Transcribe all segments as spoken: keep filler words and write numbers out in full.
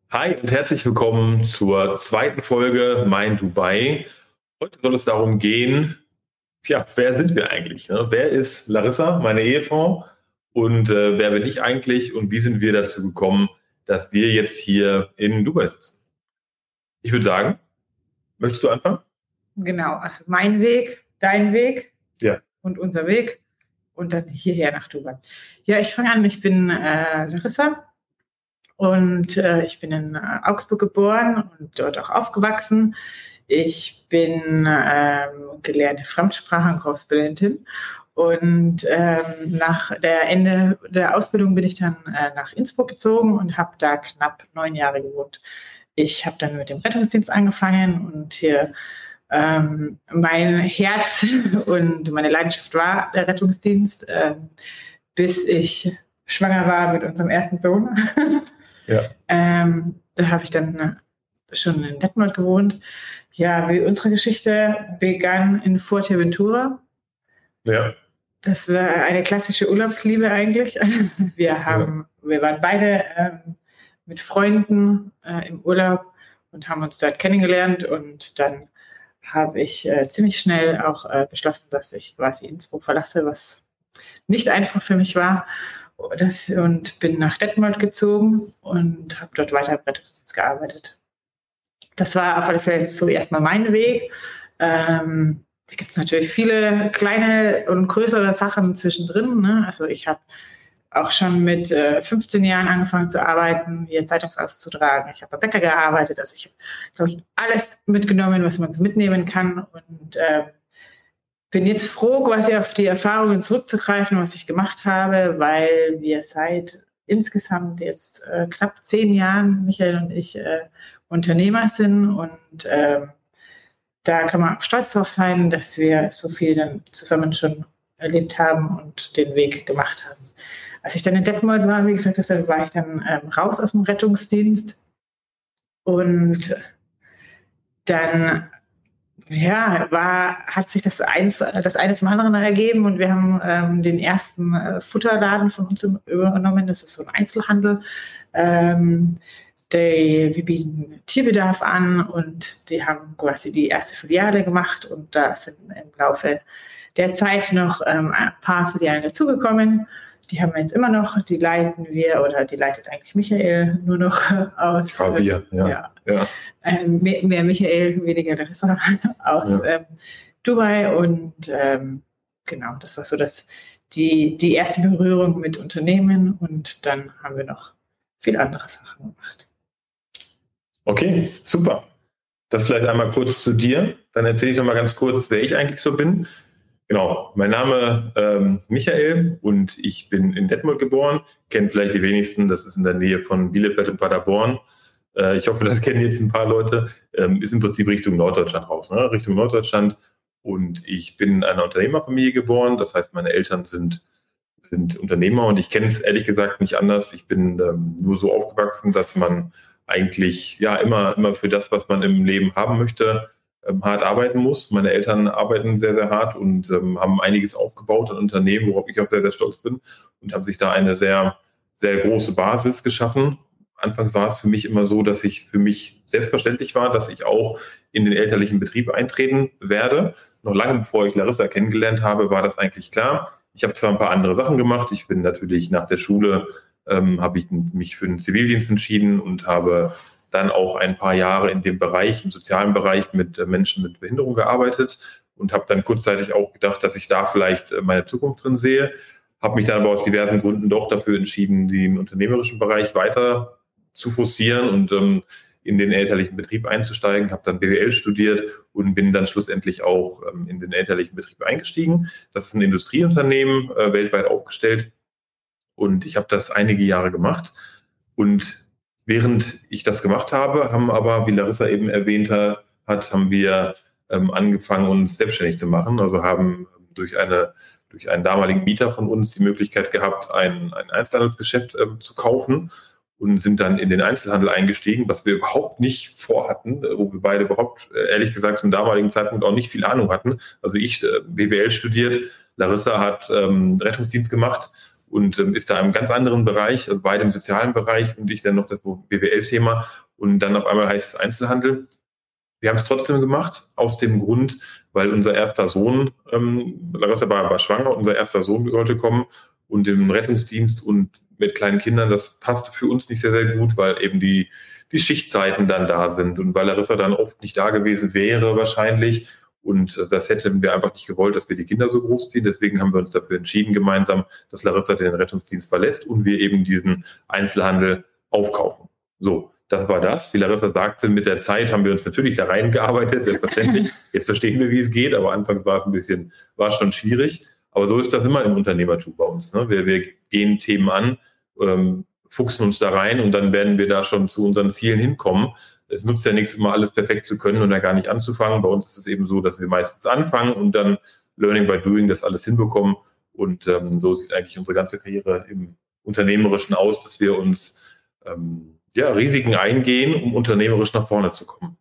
Hi und herzlich willkommen zur zweiten Folge Mein Dubai. Heute soll es darum gehen, ja, wer sind wir eigentlich? Ne? Wer ist Larissa, meine Ehefrau? Und äh, wer bin ich eigentlich? Und wie sind wir dazu gekommen, dass wir jetzt hier in Dubai sitzen? Ich würde sagen, möchtest du anfangen? Genau, also mein Weg, dein Weg Ja. und unser Weg und dann hierher nach Dubai. Ja, ich fange an, ich bin äh, Larissa und äh, ich bin in äh, Augsburg geboren und dort auch aufgewachsen. Ich bin ähm, gelernte Fremdsprachenkorrespondentin und ähm, nach der Ende der Ausbildung bin ich dann äh, nach Innsbruck gezogen und habe da knapp neun Jahre gewohnt. Ich habe dann mit dem Rettungsdienst angefangen und hier ähm, mein Herz und meine Leidenschaft war der Rettungsdienst, äh, bis ich schwanger war mit unserem ersten Sohn. Ja. ähm, da habe ich dann schon in Detmold gewohnt. Ja, wie unsere Geschichte begann in Fuerteventura. Ja. Das war eine klassische Urlaubsliebe eigentlich. Wir haben, ja. wir waren beide ähm, mit Freunden äh, im Urlaub und haben uns dort kennengelernt und dann habe ich äh, ziemlich schnell auch äh, beschlossen, dass ich quasi Innsbruck verlasse, was nicht einfach für mich war. Das, und bin nach Detmold gezogen und habe dort weiter im Rettungsdienst gearbeitet. Das war auf alle Fälle so erstmal mein Weg. Ähm, da gibt es natürlich viele kleine und größere Sachen zwischendrin. Ne? Also ich habe auch schon mit äh, fünfzehn Jahren angefangen zu arbeiten, hier Zeitungsaustragen. Ich habe bei Bäcker gearbeitet. Also ich habe, glaube ich, alles mitgenommen, was man so mitnehmen kann. Und äh, bin jetzt froh, quasi auf die Erfahrungen zurückzugreifen, was ich gemacht habe, weil wir seit insgesamt jetzt äh, knapp zehn Jahren, Michael und ich, äh, Unternehmer sind. Und äh, da kann man auch stolz drauf sein, dass wir so viel dann zusammen schon erlebt haben und den Weg gemacht haben. Als ich dann in Detmold war, wie gesagt, deshalb war ich dann ähm, raus aus dem Rettungsdienst und dann ja, war, hat sich das, eins, das eine zum anderen ergeben und wir haben ähm, den ersten äh, Futterladen von uns übernommen. Das ist so ein Einzelhandel. Ähm, die, wir bieten Tierbedarf an und die haben quasi die erste Filiale gemacht und da sind im Laufe der Zeit noch ähm, ein paar Filialen dazugekommen. Die haben wir jetzt immer noch, die leiten wir, oder die leitet eigentlich Michael nur noch aus. Ja, wir, ja. ja. ja. Ähm, mehr, mehr Michael, weniger Larissa aus ja. ähm, Dubai. Und ähm, genau, das war so das, die, die erste Berührung mit Unternehmen und dann haben wir noch viele andere Sachen gemacht. Okay, super. Das vielleicht einmal kurz zu dir. Dann erzähle ich noch mal ganz kurz, wer ich eigentlich so bin. Genau, mein Name ähm, Michael und ich bin in Detmold geboren. Kennen vielleicht die wenigsten, das ist in der Nähe von Bielefeld und Paderborn. Äh, ich hoffe, das kennen jetzt ein paar Leute. Ähm, ist im Prinzip Richtung Norddeutschland raus, ne? Richtung Norddeutschland. Und ich bin in einer Unternehmerfamilie geboren. Das heißt, meine Eltern sind, sind Unternehmer und ich kenne es ehrlich gesagt nicht anders. Ich bin ähm, nur so aufgewachsen, dass man eigentlich ja immer, immer für das, was man im Leben haben möchte, hart arbeiten muss. Meine Eltern arbeiten sehr, sehr hart und ähm, haben einiges aufgebaut an Unternehmen, worauf ich auch sehr, sehr stolz bin und haben sich da eine sehr, sehr große Basis geschaffen. Anfangs war es für mich immer so, dass ich für mich selbstverständlich war, dass ich auch in den elterlichen Betrieb eintreten werde. Noch lange bevor ich Larissa kennengelernt habe, war das eigentlich klar. Ich habe zwar ein paar andere Sachen gemacht. Ich bin natürlich nach der Schule, ähm, habe ich mich für den Zivildienst entschieden und habe dann auch ein paar Jahre in dem Bereich, im sozialen Bereich mit Menschen mit Behinderung gearbeitet und habe dann kurzzeitig auch gedacht, dass ich da vielleicht meine Zukunft drin sehe. Habe mich dann aber aus diversen Gründen doch dafür entschieden, den unternehmerischen Bereich weiter zu forcieren und ähm, in den elterlichen Betrieb einzusteigen. Habe dann B W L studiert und bin dann schlussendlich auch ähm, in den elterlichen Betrieb eingestiegen. Das ist ein Industrieunternehmen, äh, weltweit aufgestellt und ich habe das einige Jahre gemacht und während ich das gemacht habe, haben aber, wie Larissa eben erwähnt hat, haben wir ähm, angefangen, uns selbstständig zu machen. Also haben durch, eine, durch einen damaligen Mieter von uns die Möglichkeit gehabt, ein, ein Einzelhandelsgeschäft äh, zu kaufen und sind dann in den Einzelhandel eingestiegen, was wir überhaupt nicht vorhatten, wo wir beide überhaupt, äh, ehrlich gesagt, zum damaligen Zeitpunkt auch nicht viel Ahnung hatten. Also ich äh, B W L studiert, Larissa hat ähm, Rettungsdienst gemacht und ähm, ist da im ganz anderen Bereich, also beide im sozialen Bereich und ich dann noch das B W L-Thema und dann auf einmal heißt es Einzelhandel. Wir haben es trotzdem gemacht, aus dem Grund, weil unser erster Sohn, ähm, Larissa war, war schwanger, unser erster Sohn sollte kommen und im Rettungsdienst und mit kleinen Kindern, das passte für uns nicht sehr, sehr gut, weil eben die, die Schichtzeiten dann da sind und weil Larissa dann oft nicht da gewesen wäre wahrscheinlich. Und das hätten wir einfach nicht gewollt, dass wir die Kinder so großziehen. Deswegen haben wir uns dafür entschieden gemeinsam, dass Larissa den Rettungsdienst verlässt und wir eben diesen Einzelhandel aufkaufen. So, das war das. Wie Larissa sagte, mit der Zeit haben wir uns natürlich da reingearbeitet, selbstverständlich. Jetzt verstehen wir, wie es geht, aber anfangs war es ein bisschen, war es schon schwierig. Aber so ist das immer im Unternehmertum bei uns. Ne? Wir, wir gehen Themen an, ähm, fuchsen uns da rein und dann werden wir da schon zu unseren Zielen hinkommen. Es nutzt ja nichts, immer alles perfekt zu können und da gar nicht anzufangen. Bei uns ist es eben so, dass wir meistens anfangen und dann Learning by Doing das alles hinbekommen. Und ähm, so sieht eigentlich unsere ganze Karriere im Unternehmerischen aus, dass wir uns ähm, ja, Risiken eingehen, um unternehmerisch nach vorne zu kommen.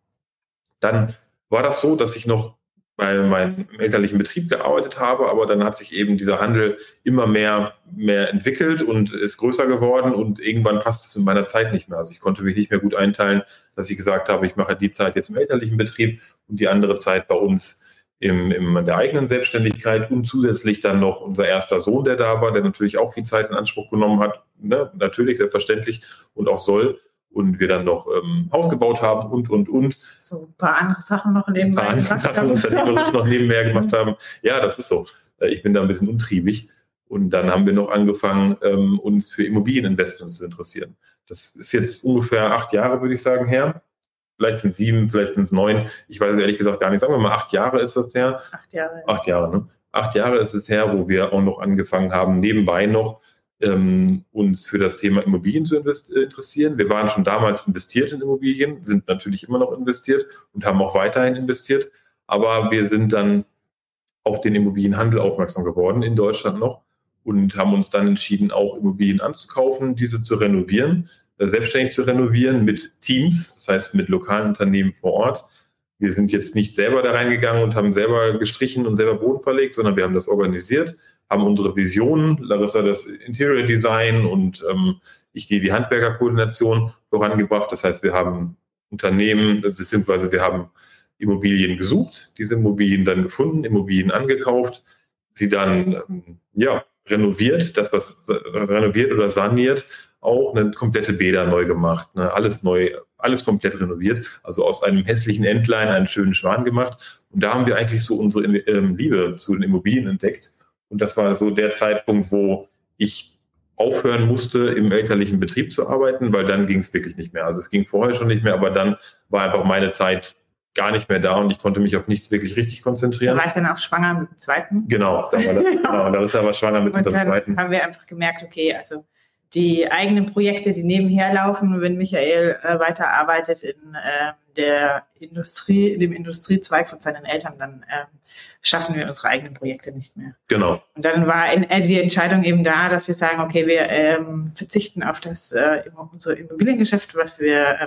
Dann war das so, dass ich noch bei meinem elterlichen Betrieb gearbeitet habe, aber dann hat sich eben dieser Handel immer mehr, mehr entwickelt und ist größer geworden und irgendwann passt es in meiner Zeit nicht mehr. Also ich konnte mich nicht mehr gut einteilen, dass ich gesagt habe, ich mache die Zeit jetzt im elterlichen Betrieb und die andere Zeit bei uns im, in der eigenen Selbstständigkeit und zusätzlich dann noch unser erster Sohn, der da war, der natürlich auch viel Zeit in Anspruch genommen hat, ne? Natürlich, selbstverständlich und auch soll. Und wir dann noch ähm, Haus gebaut haben und, und, und. So ein paar andere Sachen noch nebenbei ein paar andere Sachen unternehmerisch noch nebenher gemacht haben. Ja, das ist so. Ich bin da ein bisschen untriebig. Und dann haben wir noch angefangen, ähm, uns für Immobilieninvestments zu interessieren. Das ist jetzt ungefähr acht Jahre, würde ich sagen, her. Vielleicht sind es sieben, vielleicht sind es neun. Ich weiß ehrlich gesagt gar nicht. Sagen wir mal, acht Jahre ist das her. Acht Jahre. Acht Jahre, ne? Acht Jahre ist es her, wo wir auch noch angefangen haben, nebenbei noch ähm, uns für das Thema Immobilien zu invest- interessieren. Wir waren schon damals investiert in Immobilien, sind natürlich immer noch investiert und haben auch weiterhin investiert. Aber wir sind dann auf den Immobilienhandel aufmerksam geworden in Deutschland noch und haben uns dann entschieden, auch Immobilien anzukaufen, diese zu renovieren, äh, selbstständig zu renovieren mit Teams, das heißt mit lokalen Unternehmen vor Ort. Wir sind jetzt nicht selber da reingegangen und haben selber gestrichen und selber Boden verlegt, sondern wir haben das organisiert, haben unsere Visionen, Larissa das Interior Design und ähm, ich die, die Handwerkerkoordination vorangebracht. Das heißt, wir haben Unternehmen, beziehungsweise wir haben Immobilien gesucht, diese Immobilien dann gefunden, Immobilien angekauft, sie dann ähm, ja, renoviert, das was renoviert oder saniert, auch eine komplette Bäder neu gemacht, ne? Alles neu, alles komplett renoviert, also aus einem hässlichen Entlein einen schönen Schwan gemacht. Und da haben wir eigentlich so unsere ähm, Liebe zu den Immobilien entdeckt. Und das war so der Zeitpunkt, wo ich aufhören musste, im elterlichen Betrieb zu arbeiten, weil dann ging es wirklich nicht mehr. Also es ging vorher schon nicht mehr, aber dann war einfach meine Zeit gar nicht mehr da und ich konnte mich auf nichts wirklich richtig konzentrieren. Da war ich dann auch schwanger mit dem zweiten. Genau, da war das, genau, da ist er aber schwanger mit und unserem dann zweiten. Haben wir einfach gemerkt, okay, also die eigenen Projekte, die nebenher laufen, wenn Michael äh, weiterarbeitet in äh, der Industrie, in dem Industriezweig von seinen Eltern, dann äh, schaffen wir unsere eigenen Projekte nicht mehr. Genau. Und dann war in, äh, die Entscheidung eben da, dass wir sagen, okay, wir ähm, verzichten auf das äh, unser Immobiliengeschäft, was wir äh,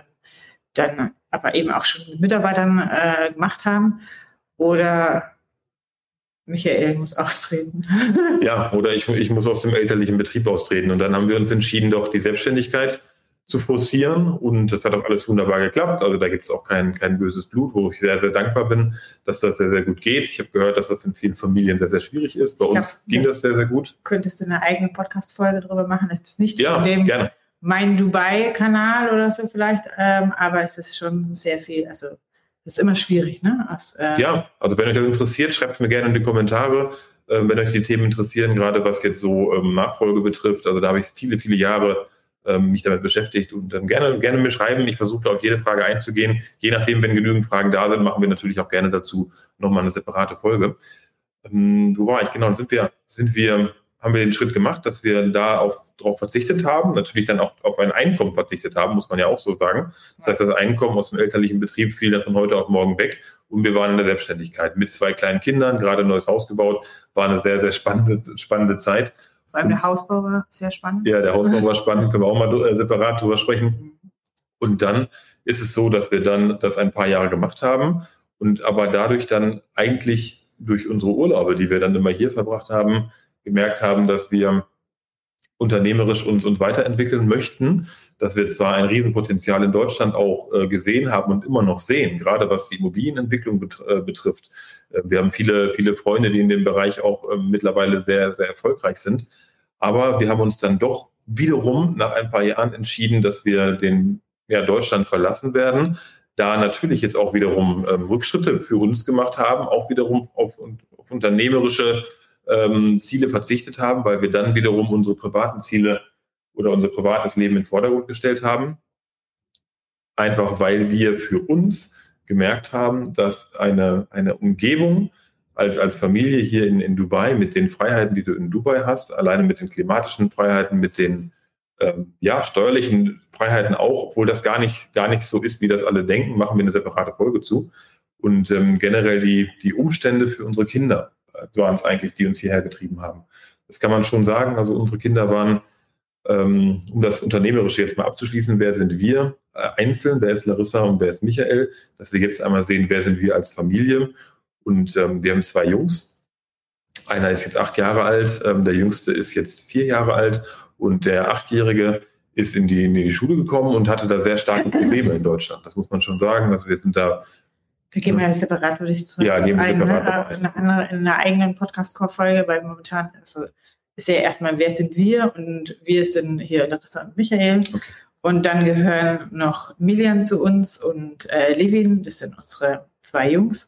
dann aber eben auch schon mit Mitarbeitern äh, gemacht haben. Oder Michael muss austreten. Ja, oder ich, ich muss aus dem elterlichen Betrieb austreten. Und dann haben wir uns entschieden, doch die Selbstständigkeit zu forcieren. Und das hat auch alles wunderbar geklappt. Also da gibt es auch kein, kein böses Blut, wo ich sehr, sehr dankbar bin, dass das sehr, sehr gut geht. Ich habe gehört, dass das in vielen Familien sehr, sehr schwierig ist. Bei uns glaub, ging das sehr, sehr gut. Könntest du eine eigene Podcast-Folge darüber machen? Es ist nicht ja, von dem gerne. Mein Dubai-Kanal oder so vielleicht, ähm, aber es ist schon sehr viel, also es ist immer schwierig, ne? Aus, äh ja, also wenn euch das interessiert, schreibt es mir gerne in die Kommentare, äh, wenn euch die Themen interessieren, gerade was jetzt so ähm, Nachfolge betrifft. Also da habe ich viele, viele Jahre ähm, mich damit beschäftigt und dann gerne, gerne mir schreiben. Ich versuche auf jede Frage einzugehen. Je nachdem, wenn genügend Fragen da sind, machen wir natürlich auch gerne dazu nochmal eine separate Folge. Ähm, wo war ich? Genau, sind wir, sind wir, haben wir den Schritt gemacht, dass wir da auf darauf verzichtet haben, natürlich dann auch auf ein Einkommen verzichtet haben, muss man ja auch so sagen. Das heißt, das Einkommen aus dem elterlichen Betrieb fiel dann von heute auf morgen weg und wir waren in der Selbstständigkeit mit zwei kleinen Kindern, gerade ein neues Haus gebaut, war eine sehr, sehr spannende, spannende Zeit. Vor allem der Hausbau war sehr spannend. Ja, der Hausbau war spannend, können wir auch mal äh, separat drüber sprechen. Und dann ist es so, dass wir dann das ein paar Jahre gemacht haben und aber dadurch dann eigentlich durch unsere Urlaube, die wir dann immer hier verbracht haben, gemerkt haben, dass wir unternehmerisch uns, uns weiterentwickeln möchten, dass wir zwar ein Riesenpotenzial in Deutschland auch äh, gesehen haben und immer noch sehen, gerade was die Immobilienentwicklung bet- äh, betrifft. Äh, wir haben viele, viele Freunde, die in dem Bereich auch äh, mittlerweile sehr, sehr erfolgreich sind. Aber wir haben uns dann doch wiederum nach ein paar Jahren entschieden, dass wir den ja, Deutschland verlassen werden, da natürlich jetzt auch wiederum ähm, Rückschritte für uns gemacht haben, auch wiederum auf, auf unternehmerische ähm, Ziele verzichtet haben, weil wir dann wiederum unsere privaten Ziele oder unser privates Leben in den Vordergrund gestellt haben. Einfach weil wir für uns gemerkt haben, dass eine, eine Umgebung als, als Familie hier in, in Dubai mit den Freiheiten, die du in Dubai hast, alleine mit den klimatischen Freiheiten, mit den ähm, ja, steuerlichen Freiheiten auch, obwohl das gar nicht, gar nicht so ist, wie das alle denken, machen wir eine separate Folge zu. Und ähm, generell die, die Umstände für unsere Kinder äh, waren es eigentlich, die uns hierher getrieben haben. Das kann man schon sagen. Also unsere Kinder waren, ähm, um das Unternehmerische jetzt mal abzuschließen, wer sind wir äh, einzeln, wer ist Larissa und wer ist Michael, dass wir jetzt einmal sehen, wer sind wir als Familie. Und ähm, wir haben zwei Jungs. Einer ist jetzt acht Jahre alt, ähm, der Jüngste ist jetzt vier Jahre alt und der Achtjährige ist in die, in die Schule gekommen und hatte da sehr starke Probleme in Deutschland. Das muss man schon sagen. Also wir sind da. Da gehen wir ja separat, würde ich sagen. Ja, gehen wir ein, separat ne? in, einer, in einer eigenen Podcast-Folge, weil momentan also ist ja erstmal, wer sind wir? Und wir sind hier Larissa und Michael. Okay. Und dann gehören noch Milian zu uns und äh, Levin, das sind unsere zwei Jungs.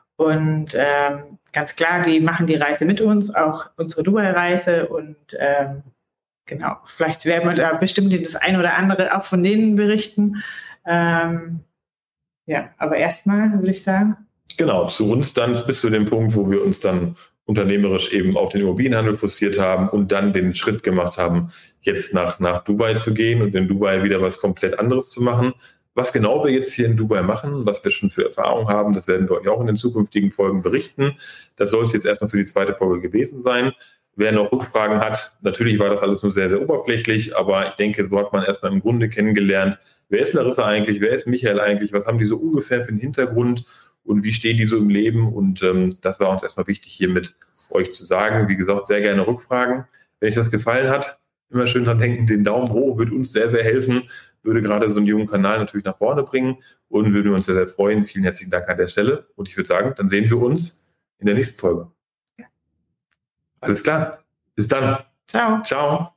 Und ähm, ganz klar, die machen die Reise mit uns, auch unsere Dubai-Reise. Und ähm, genau, vielleicht werden wir da bestimmt das ein oder andere auch von denen berichten. Ähm, ja, aber erstmal würde ich sagen. Genau, zu uns dann bis zu dem Punkt, wo wir uns dann unternehmerisch eben auf den Immobilienhandel fokussiert haben und dann den Schritt gemacht haben, jetzt nach, nach Dubai zu gehen und in Dubai wieder was komplett anderes zu machen. Was genau wir jetzt hier in Dubai machen, was wir schon für Erfahrungen haben, das werden wir euch auch in den zukünftigen Folgen berichten. Das soll es jetzt erstmal für die zweite Folge gewesen sein. Wer noch Rückfragen hat, natürlich war das alles nur sehr, sehr oberflächlich, aber ich denke, so hat man erstmal im Grunde kennengelernt, wer ist Larissa eigentlich, wer ist Michael eigentlich, was haben die so ungefähr für einen Hintergrund und wie stehen die so im Leben, und ähm, das war uns erstmal wichtig, hier mit euch zu sagen. Wie gesagt, sehr gerne Rückfragen. Wenn euch das gefallen hat, immer schön dran denken, den Daumen hoch wird uns sehr, sehr helfen, würde gerade so einen jungen Kanal natürlich nach vorne bringen und würden wir uns sehr, sehr freuen. Vielen herzlichen Dank an der Stelle und ich würde sagen, dann sehen wir uns in der nächsten Folge. Alles klar, bis dann. Ciao. Ciao.